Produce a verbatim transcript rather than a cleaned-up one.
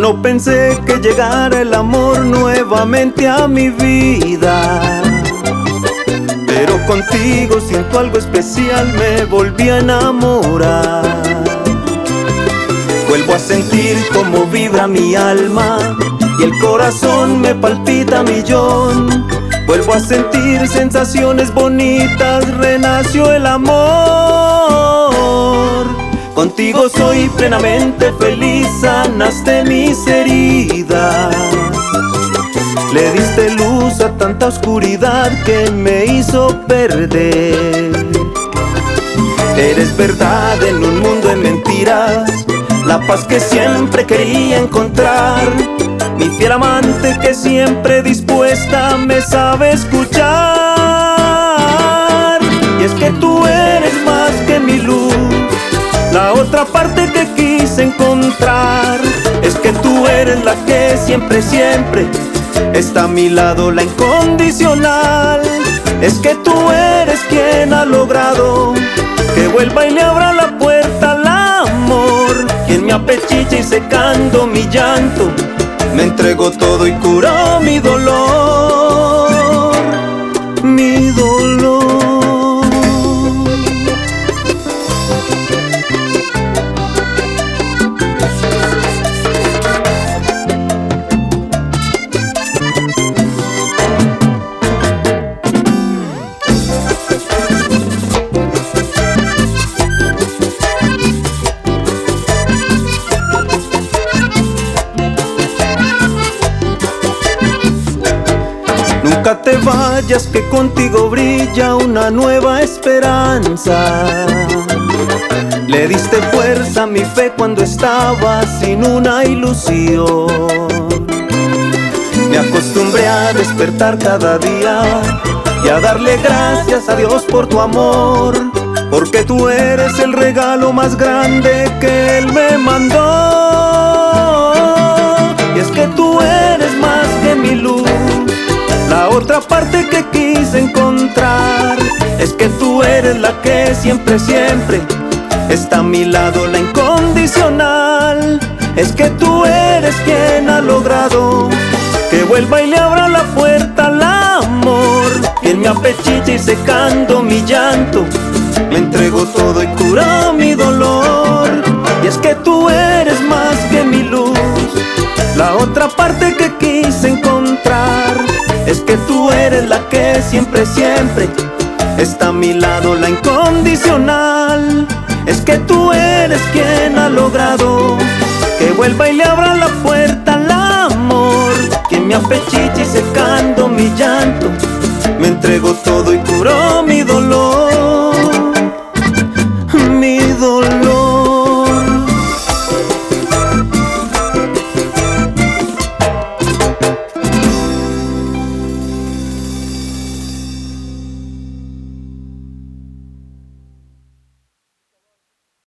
no pensé que llegara el amor nuevamente a mi vida, pero contigo siento algo especial, me volví a enamorar. Vuelvo a sentir cómo vibra mi alma y el corazón me palpita a millón. Vuelvo a sentir sensaciones bonitas, renació el amor. Contigo soy plenamente feliz, sanaste mis heridas. Le diste luz a tanta oscuridad que me hizo perder. Eres verdad en un mundo de mentiras, la paz que siempre quería encontrar. Mi fiel amante que siempre dispuesta me sabe escuchar. Y es que tú eres más que mi luz, la otra parte que quise encontrar. Es que tú eres la que siempre, siempre está a mi lado, la incondicional. Es que tú eres quien ha logrado que vuelva y le abra la puerta al amor. Quien me apechicha y secando mi llanto me entregó todo y curó mi dolor, mi dolor. Nunca te vayas, que contigo brilla una nueva esperanza. Le diste fuerza a mi fe cuando estaba sin una ilusión. Me acostumbré a despertar cada día y a darle gracias a Dios por tu amor, porque tú eres el regalo más grande que Él me mandó. Y es que tú eres más que mi luz, la otra parte que quise encontrar. Es que tú eres la que siempre, siempre está a mi lado, la incondicional. Es que tú eres quien ha logrado que vuelva y le abra la puerta al amor. Quien me apechicha y secando mi llanto me entregó todo y curó mi dolor. Y es que tú eres más que mi luz, la otra parte que quise encontrar. Es que tú eres la que siempre, siempre está a mi lado, la incondicional. Es que tú eres quien ha logrado que vuelva y le abra la puerta al amor. Quien me apechicha y secando mi llanto me entregó todo y